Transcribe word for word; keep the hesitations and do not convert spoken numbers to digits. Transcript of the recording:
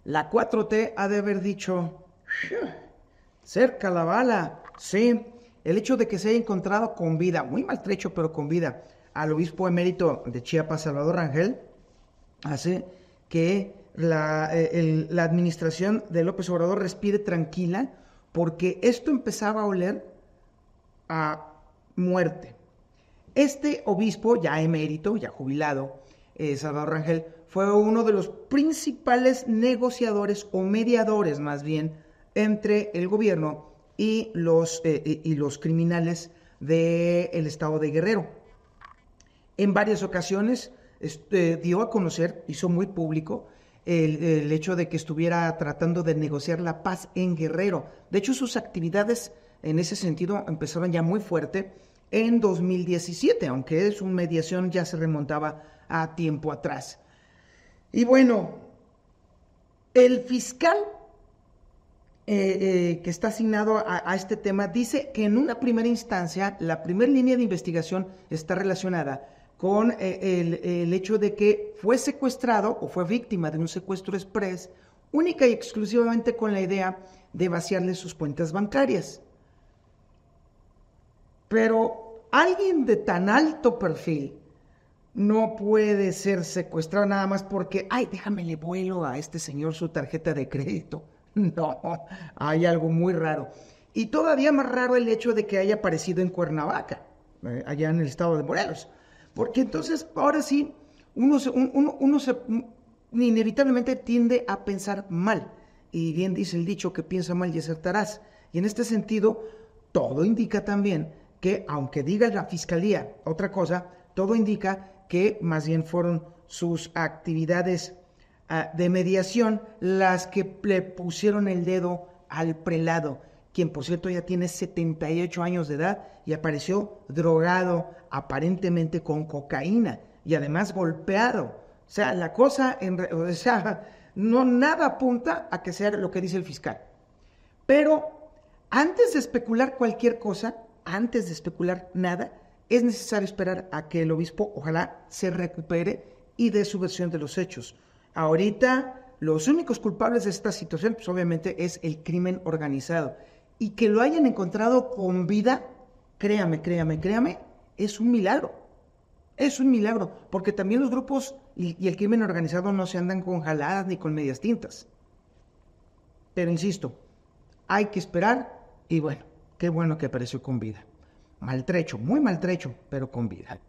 La cuatro T ha de haber dicho, cerca la bala, sí, el hecho de que se haya encontrado con vida, muy maltrecho pero con vida, al obispo emérito de Chiapas, Salvador Rangel, hace que la, eh, el, la administración de López Obrador respire tranquila, porque esto empezaba a oler a muerte. Este obispo, ya emérito, ya jubilado, eh, Salvador Rangel, fue uno de los principales negociadores o mediadores más bien entre el gobierno y los, eh, y los criminales del estado de Guerrero. En varias ocasiones este, dio a conocer, hizo muy público, el, el hecho de que estuviera tratando de negociar la paz en Guerrero. De hecho, sus actividades en ese sentido empezaban ya muy fuerte en dos mil diecisiete, aunque su mediación ya se remontaba a tiempo atrás. Y bueno, el fiscal eh, eh, que está asignado a, a este tema dice que en una primera instancia, la primera línea de investigación está relacionada con eh, el, el hecho de que fue secuestrado o fue víctima de un secuestro express, única y exclusivamente con la idea de vaciarle sus cuentas bancarias. Pero alguien de tan alto perfil no puede ser secuestrado nada más porque, ay, déjame le vuelo a este señor su tarjeta de crédito. No, hay algo muy raro. Y todavía más raro el hecho de que haya aparecido en Cuernavaca, eh, allá en el estado de Morelos. Porque entonces, ahora sí, uno, se, uno, uno se, inevitablemente tiende a pensar mal. Y bien dice el dicho que piensa mal y acertarás. Y en este sentido, todo indica también que, aunque diga la fiscalía otra cosa, todo indica que más bien fueron sus actividades uh, de mediación las que le pusieron el dedo al prelado, quien por cierto ya tiene setenta y ocho años de edad y apareció drogado aparentemente con cocaína y además golpeado. O sea, la cosa, en, o sea, no nada apunta a que sea lo que dice el fiscal. Pero antes de especular cualquier cosa, antes de especular nada, es necesario esperar a que el obispo ojalá se recupere y dé su versión de los hechos. Ahorita los únicos culpables de esta situación pues obviamente es el crimen organizado, y que lo hayan encontrado con vida, créame, créame, créame, es un milagro, es un milagro, porque también los grupos y, y el crimen organizado no se andan con jaladas ni con medias tintas. Pero insisto, hay que esperar y bueno, qué bueno que apareció con vida. Maltrecho, muy maltrecho, pero con vida.